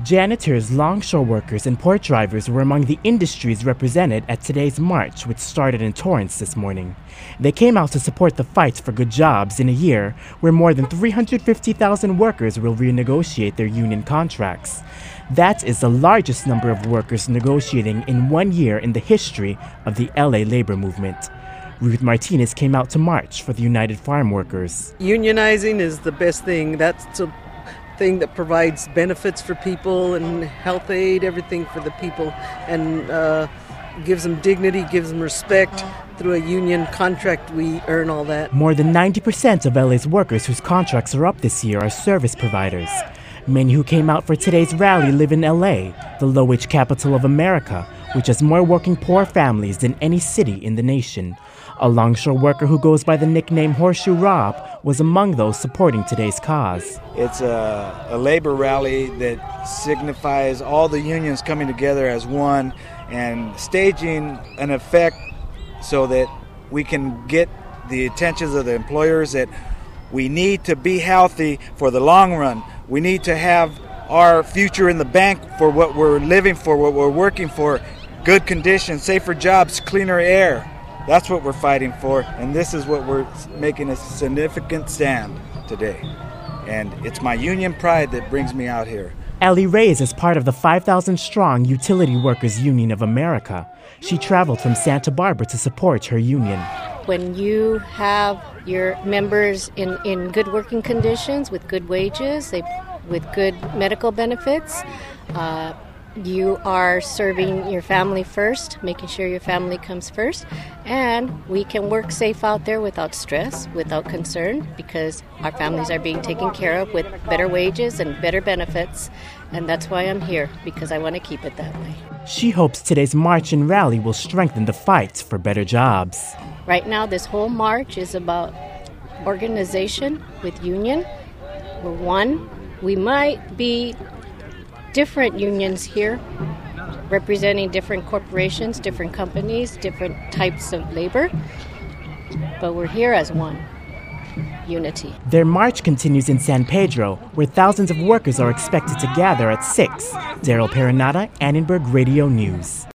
Janitors, longshore workers, and port drivers were among the industries represented at today's march, which started in Torrance this morning. They came out to support the fight for good jobs in a year where more than 350,000 workers will renegotiate their union contracts. That is the largest number of workers negotiating in 1 year in the history of the LA labor movement. Ruth Martinez came out to march for the United Farm Workers. Unionizing is the best thing. That's a thing that provides benefits for people and health aid, everything for the people, and gives them dignity, gives them respect. Through a union contract, we earn all that. More than 90% of LA's workers whose contracts are up this year are service providers. Many who came out for today's rally live in LA, the low-wage capital of America, which has more working poor families than any city in the nation. A longshore worker who goes by the nickname Horseshoe Rob was among those supporting today's cause. It's a labor rally that signifies all the unions coming together as one and staging an effect so that we can get the attentions of the employers that we need to be healthy for the long run. We need to have our future in the bank for what we're living for, what we're working for, good conditions, safer jobs, cleaner air. That's what we're fighting for, and this is what we're making a significant stand today. And it's my union pride that brings me out here. Ellie Reyes is part of the 5,000-strong Utility Workers Union of America. She traveled from Santa Barbara to support her union. When you have your members in good working conditions, with good wages, with good medical benefits, you are serving your family first, making sure your family comes first, and we can work safe out there without stress, without concern, because our families are being taken care of with better wages and better benefits, and that's why I'm here, because I want to keep it that way. She hopes today's march and rally will strengthen the fight for better jobs. Right now, this whole march is about organization with union. We're one. We might be different unions here, representing different corporations, different companies, different types of labor, but we're here as one. Unity. Their march continues in San Pedro, where thousands of workers are expected to gather at 6. Daryl Perinata, Annenberg Radio News.